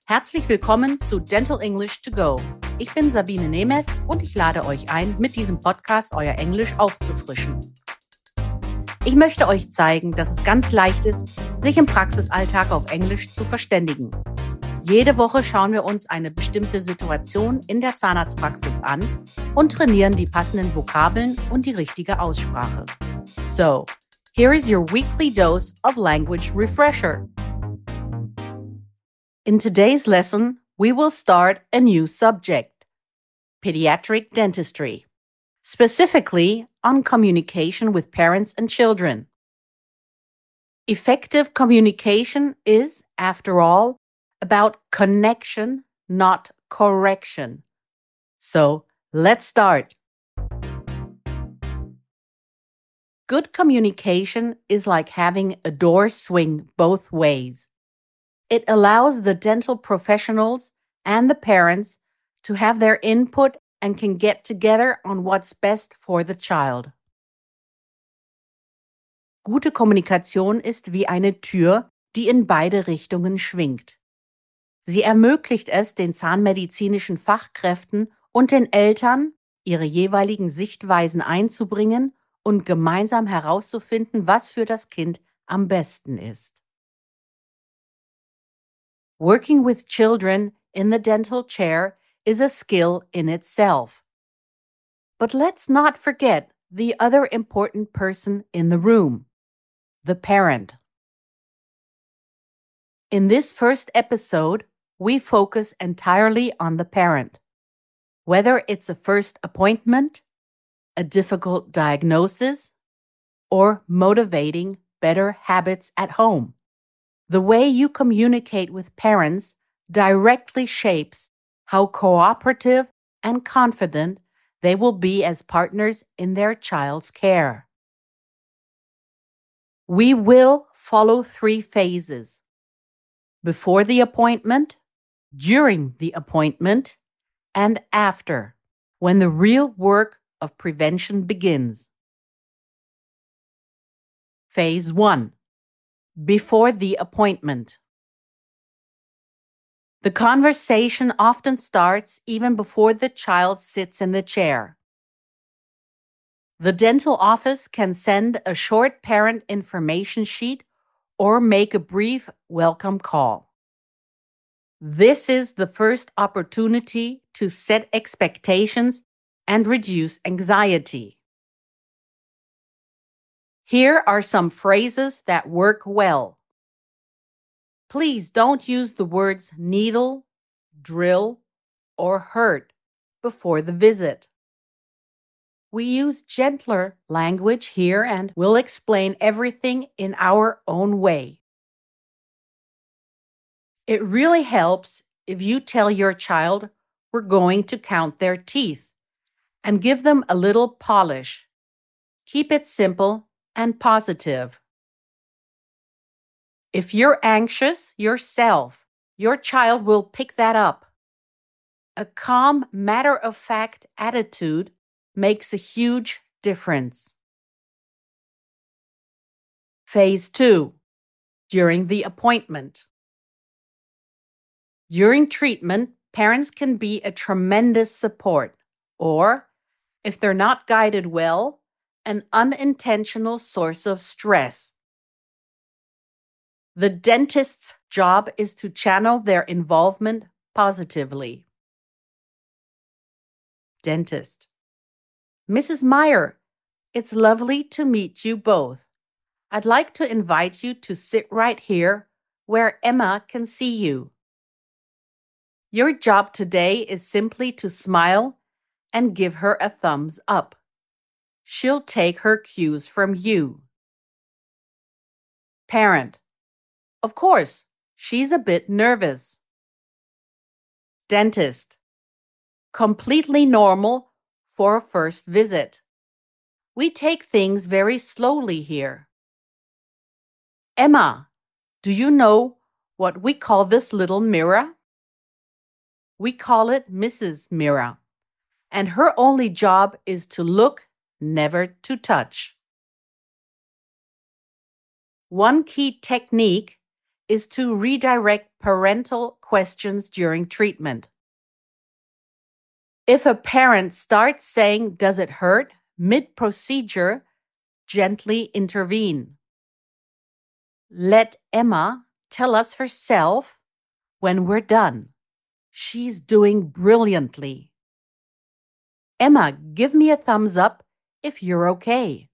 Herzlich willkommen zu Dental English to Go. Ich bin Sabine Nemetz und ich lade euch ein, mit diesem Podcast euer Englisch aufzufrischen. Ich möchte euch zeigen, dass es ganz leicht ist, sich im Praxisalltag auf Englisch zu verständigen. Jede Woche schauen wir uns eine bestimmte Situation in der Zahnarztpraxis an und trainieren die passenden Vokabeln und die richtige Aussprache. So, here is your weekly dose of language refresher. In today's lesson, we will start a new subject, pediatric dentistry, specifically on communication with parents and children. Effective communication is, after all, about connection, not correction. So, let's start. Good communication is like having a door swing both ways. It allows the dental professionals and the parents to have their input and can get together on what's best for the child. Gute Kommunikation ist wie eine Tür, die in beide Richtungen schwingt. Sie ermöglicht es den zahnmedizinischen Fachkräften und den Eltern, ihre jeweiligen Sichtweisen einzubringen und gemeinsam herauszufinden, was für das Kind am besten ist. Working with children in the dental chair is a skill in itself. But let's not forget the other important person in the room, the parent. In this first episode, we focus entirely on the parent. Whether it's a first appointment, a difficult diagnosis, or motivating better habits at home. The way you communicate with parents directly shapes how cooperative and confident they will be as partners in their child's care. We will follow 3 phases: before the appointment, during the appointment, and after, when the real work of prevention begins. Phase 1. Before the appointment. The conversation often starts even before the child sits in the chair. The dental office can send a short parent information sheet or make a brief welcome call. This is the first opportunity to set expectations and reduce anxiety. Here are some phrases that work well. Please don't use the words needle, drill, or hurt before the visit. We use gentler language here and we'll explain everything in our own way. It really helps if you tell your child we're going to count their teeth and give them a little polish. Keep it simple and positive. If you're anxious yourself, your child will pick that up. A calm, matter-of-fact attitude makes a huge difference. Phase 2. During the appointment. During treatment, parents can be a tremendous support, or, if they're not guided well, an unintentional source of stress. The dentist's job is to channel their involvement positively. Dentist. Mrs. Meyer, it's lovely to meet you both. I'd like to invite you to sit right here where Emma can see you. Your job today is simply to smile and give her a thumbs up. She'll take her cues from you. Parent. Of course, she's a bit nervous. Dentist. Completely normal for a first visit. We take things very slowly here. Emma, do you know what we call this little mirror? We call it Mrs. Mirror, and her only job is to look, never to touch. One key technique is to redirect parental questions during treatment. If a parent starts saying, "Does it hurt?" mid-procedure, gently intervene. Let Emma tell us herself when we're done. She's doing brilliantly. Emma, give me a thumbs up if you're okay.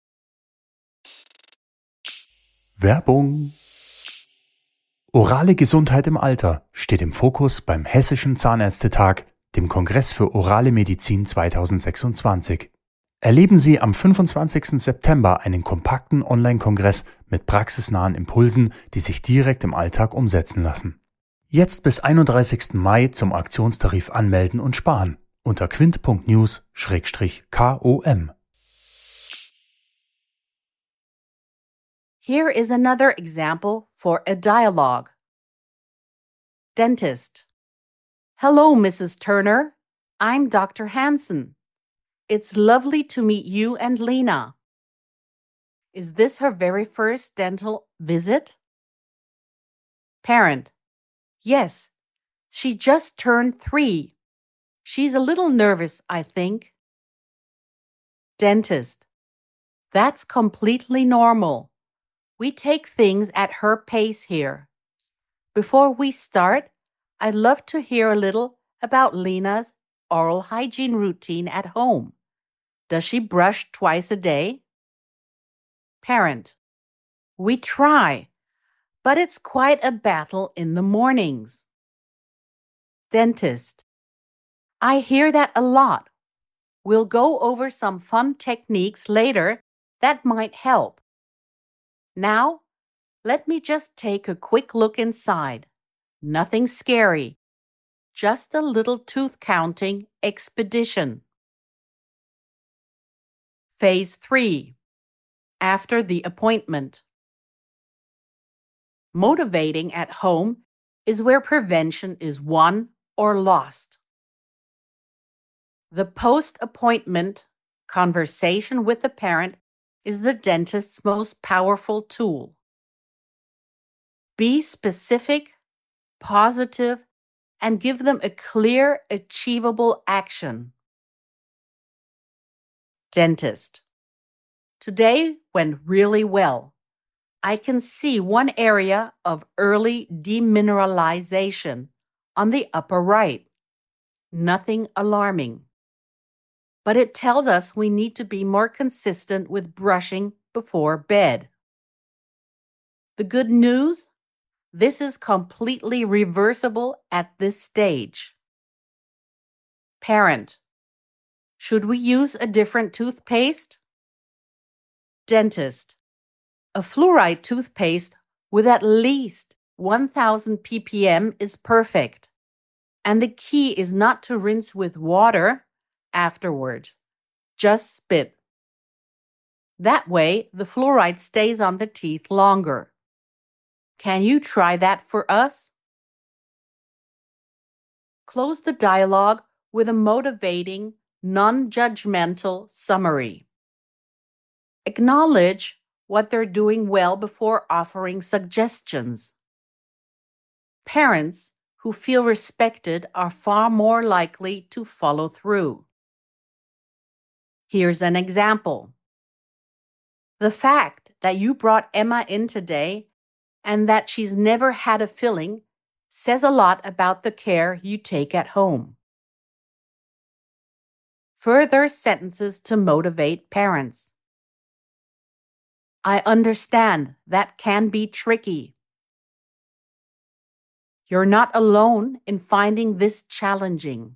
Werbung. Orale Gesundheit im Alter steht im Fokus beim Hessischen Zahnärztetag, dem Kongress für Orale Medizin 2026. Erleben Sie am 25. September einen kompakten Online-Kongress mit praxisnahen Impulsen, die sich direkt im Alltag umsetzen lassen. Jetzt bis 31. Mai zum Aktionstarif anmelden und sparen unter quint.news/kom. Here is another example for a dialogue. Dentist. Hello, Mrs. Turner. I'm Dr. Hansen. It's lovely to meet you and Lena. Is this her very first dental visit? Parent. Yes, she just turned 3. She's a little nervous, I think. Dentist. That's completely normal. We take things at her pace here. Before we start, I'd love to hear a little about Lena's oral hygiene routine at home. Does she brush twice a day? Parent. We try, but it's quite a battle in the mornings. Dentist. I hear that a lot. We'll go over some fun techniques later that might help. Now, let me just take a quick look inside. Nothing scary. Just a little tooth counting expedition. Phase 3. After the appointment. Motivating at home is where prevention is won or lost. The post-appointment conversation with the parent is the dentist's most powerful tool. Be specific, positive, and give them a clear, achievable action. Dentist. Today went really well. I can see one area of early demineralization on the upper right. Nothing alarming. But it tells us we need to be more consistent with brushing before bed. The good news? This is completely reversible at this stage. Parent. Should we use a different toothpaste? Dentist. A fluoride toothpaste with at least 1000 ppm is perfect. And the key is not to rinse with water afterwards. Just spit. That way, the fluoride stays on the teeth longer. Can you try that for us? Close the dialogue with a motivating, non-judgmental summary. Acknowledge what they're doing well before offering suggestions. Parents who feel respected are far more likely to follow through. Here's an example. The fact that you brought Emma in today and that she's never had a filling says a lot about the care you take at home. Further sentences to motivate parents. I understand that can be tricky. You're not alone in finding this challenging.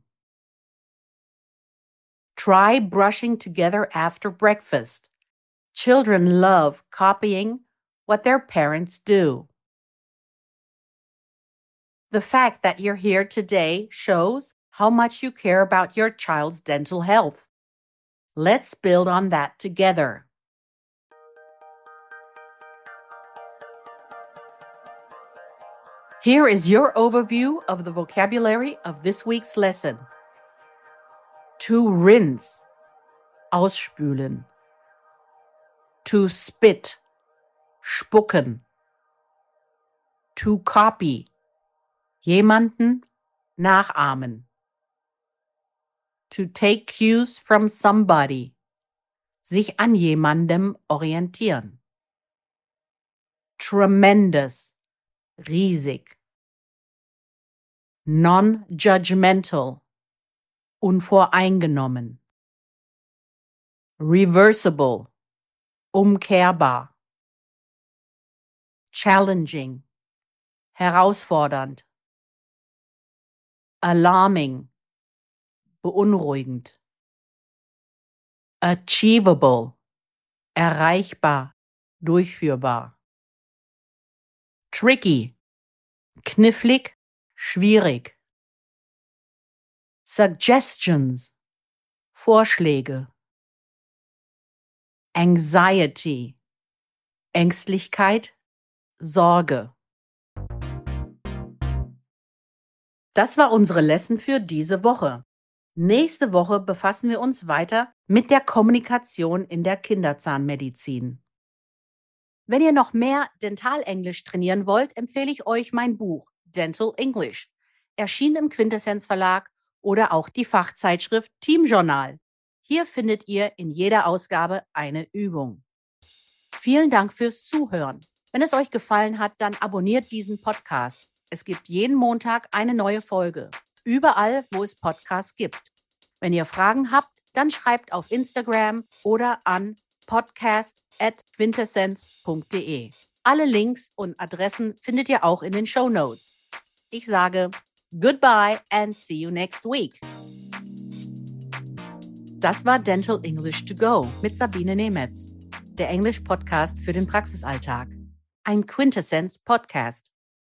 Try brushing together after breakfast. Children love copying what their parents do. The fact that you're here today shows how much you care about your child's dental health. Let's build on that together. Here is your overview of the vocabulary of this week's lesson. To rinse, ausspülen. To spit, spucken. To copy, Jemanden nachahmen. To take cues from somebody. Sich an jemandem orientieren. Tremendous. Riesig. Non-judgmental. Unvoreingenommen. Reversible. Umkehrbar. Challenging. Herausfordernd. Alarming. Beunruhigend. Achievable. Erreichbar. Durchführbar. Tricky. Knifflig. Schwierig. Suggestions. Vorschläge. Anxiety. Ängstlichkeit. Sorge. Das war unsere Lesson für diese Woche. Nächste Woche befassen wir uns weiter mit der Kommunikation in der Kinderzahnmedizin. Wenn ihr noch mehr Dentalenglisch trainieren wollt, empfehle ich euch mein Buch Dental English, erschienen im Quintessenz Verlag, oder auch die Fachzeitschrift Team Journal. Hier findet ihr in jeder Ausgabe eine Übung. Vielen Dank fürs Zuhören. Wenn es euch gefallen hat, dann abonniert diesen Podcast. Es gibt jeden Montag eine neue Folge. Überall, wo es Podcasts gibt. Wenn ihr Fragen habt, dann schreibt auf Instagram oder an podcast@quintessenz.de. Alle Links und Adressen findet ihr auch in den Shownotes. Ich sage goodbye and see you next week. Das war Dental English to Go mit Sabine Nemetz, der Englisch-Podcast für den Praxisalltag. Ein Quintessenz-Podcast.